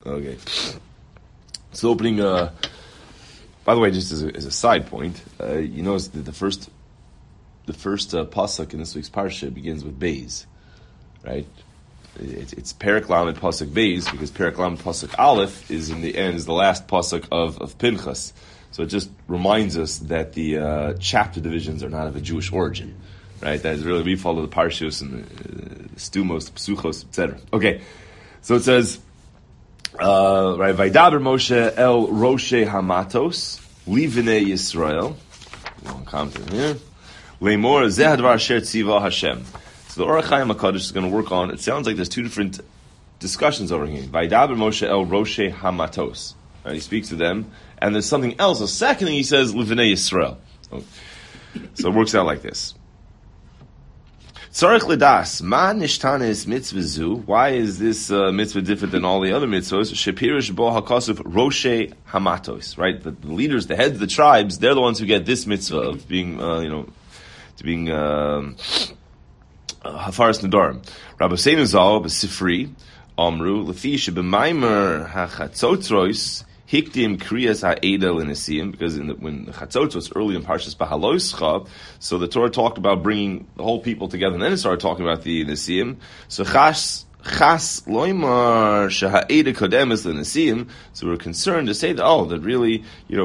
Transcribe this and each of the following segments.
Okay. So opening. By the way, just as a side point, you notice that the first pasuk in this week's parsha begins with Beis, right? It's Perek Lamed pasuk Beis because Perek Lamed pasuk Aleph is in the end is the last pasuk of Pinchas. So it just reminds us that the chapter divisions are not of a Jewish origin, right? That is really we follow the parshas and the stumos, the psuchos, etc. Okay, so it says. Right, Vaydaber Moshe el Roshe Hamatos Livnei Yisrael. Long comment here. Leimor Zehadvar Asher Tziva Hashem. So the Orach Chaim HaKadosh is going to work on. It sounds like there's two different discussions over here. Vaydaber Moshe el Roshe Hamatos. Right, he speaks to them, and there's something else. The second thing he says Livnei Yisrael. So it works out like this. Tzarech ledas, ma nishtanes mitzvah zu? Why is this mitzvah different than all the other mitzvahs? Shepirish bo hakasuf roshe hamatos, right? The leaders, the heads of the tribes, they're the ones who get this mitzvah of being, to being hafaras nedarim. Rabbi Seinu Zal b'sifri amru lefi shebemaimer hachatzotzros hikdim kriyas ha'edel in Nisim, because when the Chatzot was early in Parshas Bahaloischa, so the Torah talked about bringing the whole people together, and then it started talking about the Nisim. So chas loimar sheha'edel kodemes l'Nisim. So we're concerned to say that that really,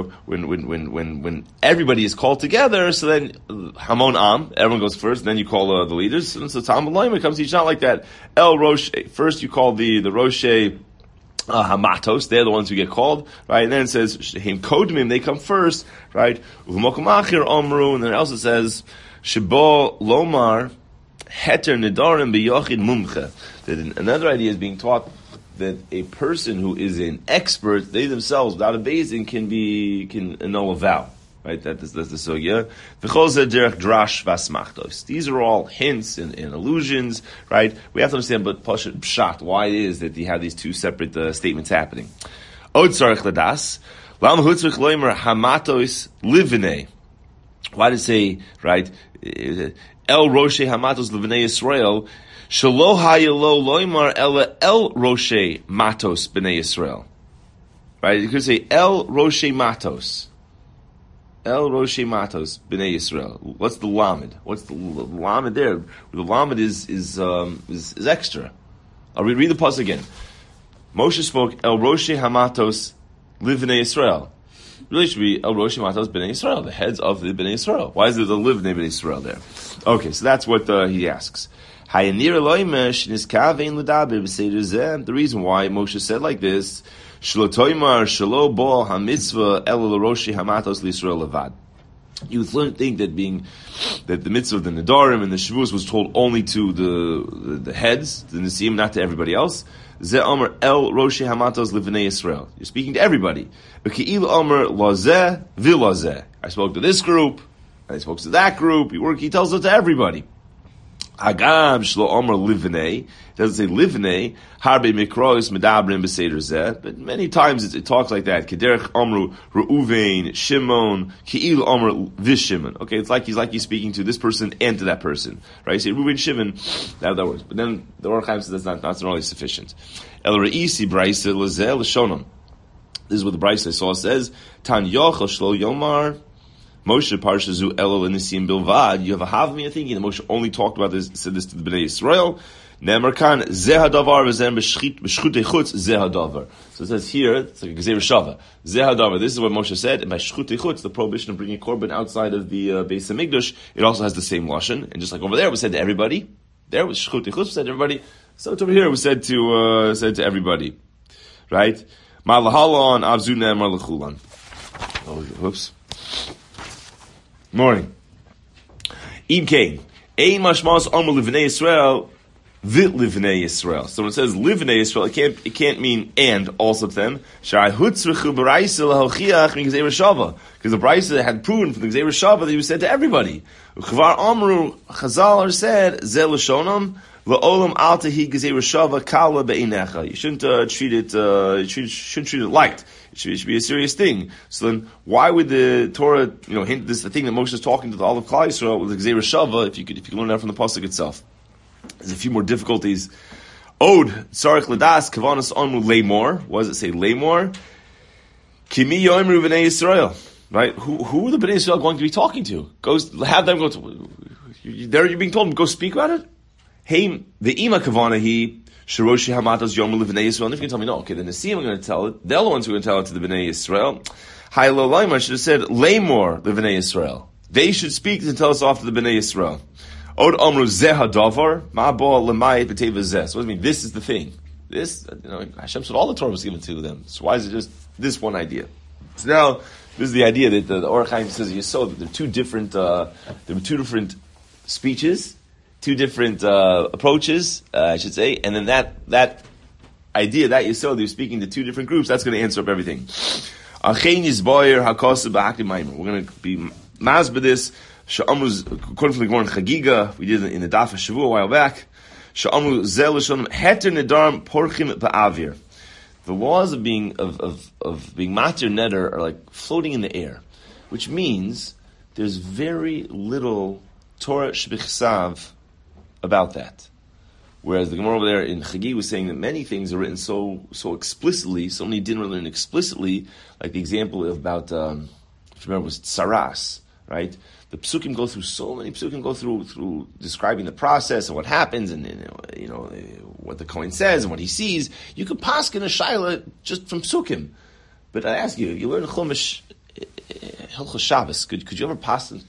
when everybody is called together, so then Hamon Am, everyone goes first, then you call the leaders. And so Talmud Loimar comes to each not like that. El Rosh, first you call the Roshe Hamatos, they're the ones who get called, right? And then it says Him Kodmim, they come first, right? U'v'mokamachir Omru, and then else it says Shebo Lomar Heter Nedarim B'Yochid Mumche. That another idea is being taught that a person who is an expert, they themselves, without a basin, can annul a vow. Right, that's the sugya. These are all hints and allusions, right? We have to understand, but pshat, why it is that you have these two separate statements happening. Od tzarich ladas, lam hutzrich loimer hamatos livnei. Why does it say, right? El roshe hamatos livnei Yisrael, shelo hayelo loimer el roshe matos b'nei Yisrael. Right? You could say el roshe matos. El Roshe Matos B'nai Yisrael. What's the lamed? What's the lamed there? The lamed is extra. I'll read the pasuk again. Moshe spoke El Roshe Hamatos Livnei Yisrael. Really should be El Roshe Matos B'nai Yisrael, the heads of the B'nai Yisrael. Why is there the Livnei B'nai Yisrael there? Okay, so that's what he asks. The reason why Moshe said like this. You would think that the mitzvah of the Nedarim and the Shavuos was told only to the heads, the Nisim, not to everybody else. Ze Omer El Roshi Hamatos Livnei Yisrael. You're speaking to everybody. Omer Lazeh Vilazeh. I spoke to this group, and I spoke to that group. He tells it to everybody. Hagam Shlo Omer Livnei. It doesn't say Livnei. Harbe Mikros Medabrim Beseder Zeh. But many times it talks like that. Kederech Omru Reuven Shimon Ki'il Omer Vishimon. Okay, it's like he's speaking to this person and to that person, right? You say Reuven Shimon, that works. But then the Orach Chaim says that's not really sufficient. El Reisi Braisa Lazeh L'Shonom. This is what the Braisa saw says. Tan Yochel Shlo Yomar. Moshe Parshazu Elul Nisim Bilvad. You have a Havmiyah thinking that Moshe only talked about this, said this to the Bnei Yisrael. Ne'emarkan Zehadavar v'zem b'shchutei chutz Zehadavar. So it says here, it's like a Gezer Shava. Zehadavar. This is what Moshe said. And by shchutei chutz, the prohibition of bringing a korban outside of the Beis Hamikdash, it also has the same lashon. And just like over there, it was said to everybody. There was shchutei chutz, was said to everybody. So it's over here, it was said to everybody, right? Ma'lahalon avzu ne'emar lechulan. Oh, whoops. Morning. Im Kain. Ein mashmas amr livnei Yisrael, vit livnei Yisrael. So when it says livnei Yisrael, it can't mean and also to them. Shai hutzrechu b'raisa l'halchiach min gzeir shava. Because the Braisa had proven from the gzeir shava that he was said to everybody. Uchvar amru Chazal said zel l'shonam v'olam al tehi gzeir shava kala be'inecha. You shouldn't treat it light. It should be a serious thing. So then, why would the Torah, hint this the thing that Moshe is talking to the all of Klal Yisrael with the Gzeir Shava? If you can learn that from the pasuk itself, there's a few more difficulties Od Tzarech Ladas Kavanas Amru Lamor. What does it say? Lamor. Kimi Yoimru B'nei Yisrael. Right? Who are the B'nei Yisrael going to be talking to? Have them go to. There you're being told, go speak about it? Hey, the Ima Kavana he Shiroshi Hamatos Yom B'nei Yisrael. And if you can tell me no, okay, the Nesiim are going to tell it. They're the ones who are going to tell it to the B'nei Yisrael. Hailo Laimar should have said Lamor the B'nei Yisrael. They should speak and tell us off to the B'nai Yisrael. Od Amru Zeh HaDavar, Ma Bo L'mayit B'teva Zeh. So what does it mean? This is the thing. This, Hashem said all the Torah was given to them. So why is it just this one idea? So now, this is the idea that the Orach Chaim says Yesod, that there were two different speeches, two different approaches, I should say, and then that idea, that Yesod, they're speaking to two different groups, that's going to answer up everything. We're going to be Mazba this, Sha'amru's, according to the Gemara in Chagiga, we did it in the Daf Shavua a while back, Sha'amru Zel Shonam Heter Nedarim Porchim Ba'avir. The laws of being matir neder are like floating in the air, which means there's very little Torah shebechsav about that. Whereas the Gemara over there in Chagi was saying that many things are written so explicitly, so many didn't written explicitly, like the example about, if you remember, was tsaras, right? The psukim go through, so many psukim go through describing the process and what happens and what the Kohen says and what he sees. You could paskin a shaila just from psukim. But I ask you learn Chumash, Hilchos Shabbos, could you ever paskin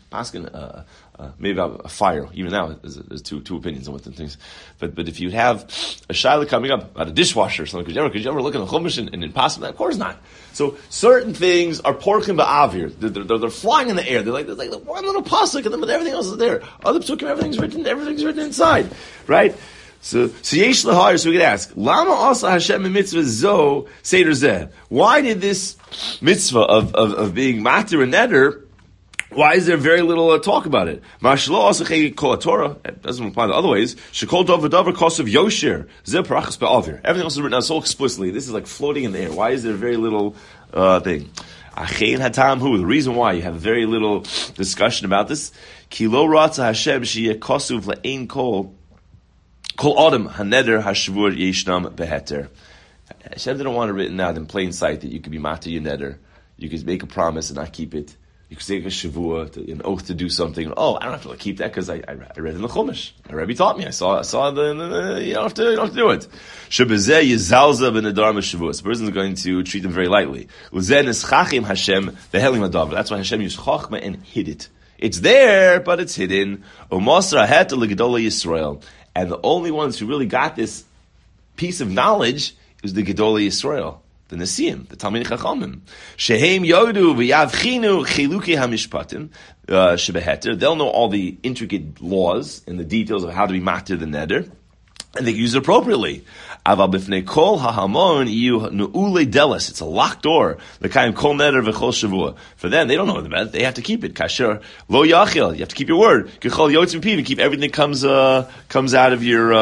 maybe about a fire? Even now, there's two opinions on what the things. But if you have a shaila coming up about a dishwasher or something, could you ever look at the Chumash and pass that? Of course not. So certain things are porchim ba'avir. They're flying in the air. They're like one little pasuk, and then everything else is there. Other psukim, everything's written inside, right? So yesh lahar. So we could ask, Lama also Hashem mitzvah zo seder zeh. Why did this mitzvah of being matir and neder? Why is there very little talk about it? Mashlo also kol Torah. It doesn't apply the other ways. Shekol davar kosav yosher zeh parachas be'avir. Everything else is written out so explicitly. This is like floating in the air. Why is there very little thing? Achein hatam hu. The reason why you have very little discussion about this. Ki lo ratza Hashem sheyeh kosuv le'ein kol adam haneder hashvur yeshnam beheter. Hashem didn't want it written out in plain sight that you could be matir your neder. You could make a promise and not keep it. You could take a shavua, an oath to do something. Oh, I don't have to keep that because I read in the Chumash. My Rebbe taught me. I saw you don't have to do it. Shebezeh yizalza b'nedar m'shavua. The person is going to treat them very lightly. Uzen eschachim Hashem behelim adav. That's why Hashem used chachma and hid it. It's there, but it's hidden. Umasra het l'gedola Yisrael. And the only ones who really got this piece of knowledge is the Gedola Yisrael. The Nesiim, the Talmidei Chachamim. Shehem yodu v'yavchinu chiluki hamishpatim shebeheter. They'll know all the intricate laws and the details of how to be matir the neder, and they can use it appropriately. Aval b'fnei kol hahamon yu nu'ule delis. It's a locked door. L'kayim kol neder v'chol shavua. For them, they don't know about it. They have to keep it. Kasher lo yachil. You have to keep your word. Kechol yotzim piv. Keep everything that comes out of your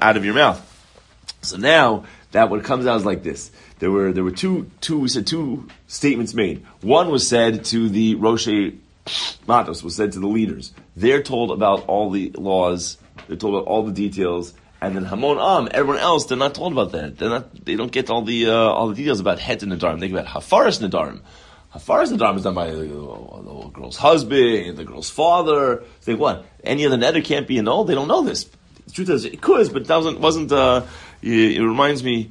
mouth. So now that what comes out is like this. There were two statements made. One was said to the Roshei Matos, was said to the leaders. They're told about all the laws, they're told about all the details, and then Hamon everyone else, they're not told about that. They don't get all the details about Het and Nadarim. They get about Hafaras Nadarim. Hafaras Nadarim is done by the girl's husband, the girl's father. Say what? Any other neder can't be annulled? They don't know this. The truth is, it could, but it wasn't. It reminds me.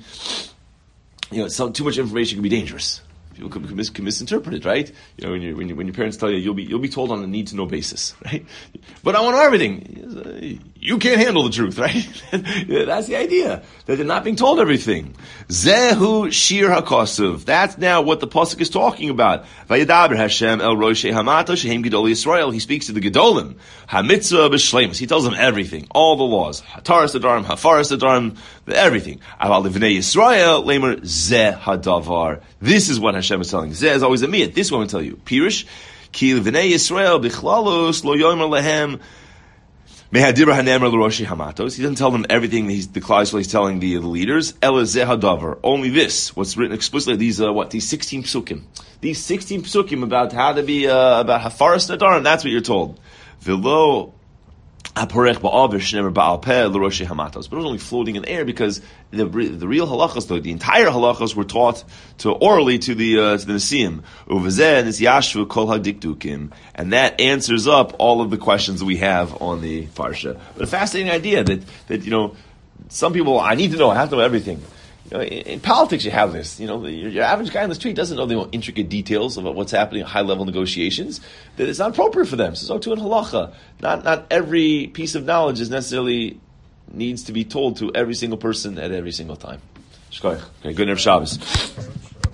Too much information can be dangerous. People can misinterpret it, right? When your parents tell you, you'll be told on a need to know basis, right? But I want to know everything. You can't handle the truth, right? That's the idea, that they're not being told everything. Zehu shir hakasuv. That's now what the pasuk is talking about. Vayedaber Hashem el roshei hamata shehem gedolei Yisrael. He speaks to the gedolim. Hamitzvah b'shleimus. He tells them everything, all the laws. Hataras adarim, hafaras adarim, everything. Aval livnei Yisrael lemer zeh hadavar. This is what Hashem is telling. Zeh is always a miyat. This one will tell you. Pirush ki livnei Yisrael bichlalos lo yomer lehem. He doesn't tell them everything. He's telling the leaders. Only this, what's written explicitly. These 16 psukim. These 16 psukim about how to be about hafaras nadarim. That's what you're told. V'lo But it was only floating in the air because the real halachas, the entire halachas, were taught orally to the Nesiim. And that answers up all of the questions that we have on the Parsha. But a fascinating idea that some people, I need to know, I have to know everything. In politics, you have this. Your average guy on the street doesn't know the intricate details about what's happening in high-level negotiations. That it's not appropriate for them. So too in halacha. Not every piece of knowledge is necessarily needs to be told to every single person at every single time. Shkoyach. Okay, good Erev Shabbos.